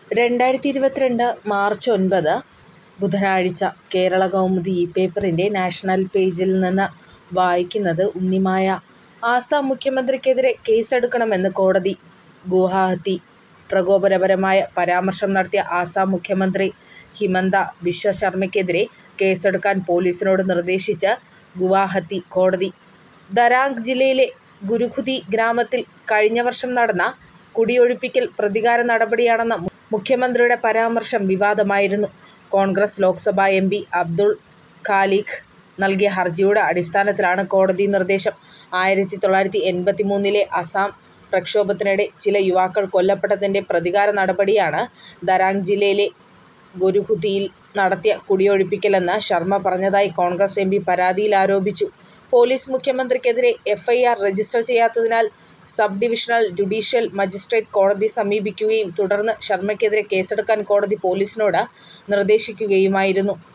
2022 March 9 ബുധനാഴ്ച കേരളകൗമുദി പേപ്പറിൻ്റെ national പേജിൽ നിന്ന് വായിക്കുന്നത് ഉണ്ണിമായ. ആസാം മുഖ്യമന്ത്രിക്കെതിരെ കേസെടുക്കണമെന്ന് കോടതി. ഗുവാഹത്തി. പ്രകോപനപരമായ പരാമർശം നടത്തിയ ആസാം മുഖ്യമന്ത്രി ഹിമന്ത ബിശ്വ ശർമയ്ക്കെതിരെ കേസെടുക്കാൻ പോലീസിനോട് നിർദ്ദേശിച്ച് ഗുവാഹത്തി കോടതി. ദരാംഗ് ജില്ലയിലെ ഗുരുഖുതി ഗ്രാമത്തിൽ കഴിഞ്ഞ വർഷം നടന്ന കുടിയൊഴിപ്പിക്കൽ പ്രതികാര നടപടിയാണെന്ന മുഖ്യമന്ത്രിയുടെ പരാമർശം വിവാദമായിരുന്നു. കോൺഗ്രസ് ലോക്സഭാ എം.പി. അബ്ദുൾ ഖാലിഖ് നൽകിയ ഹർജിയുടെ അടിസ്ഥാനത്തിലാണ് കോടതി നിർദ്ദേശം. 1983 അസം പ്രക്ഷോഭത്തിനിടെ ചില യുവാക്കൾ കൊല്ലപ്പെട്ടതിൻ്റെ പ്രതികാര നടപടിയാണ് ദരാംഗ് ജില്ലയിലെ ഗുരുഖുതിയിൽ നടത്തിയ കുടിയൊഴിപ്പിക്കലെന്ന് ശർമ പറഞ്ഞതായി കോൺഗ്രസ് എം.പി. പരാതിയിൽ ആരോപിച്ചു. പോലീസ് മുഖ്യമന്ത്രിക്കെതിരെ എഫ്.ഐ.ആർ രജിസ്റ്റർ ചെയ്യാത്തതിനാൽ സബ് ഡിവിഷണൽ ജുഡീഷ്യൽ മജിസ്ട്രേറ്റ് കോടതിയെ സമീപിക്കുകയും തുടർന്ന് ശർമയ്ക്കെതിരെ കേസെടുക്കാൻ കോടതി പോലീസിനോട് നിർദ്ദേശിക്കുകയുമായിരുന്നു.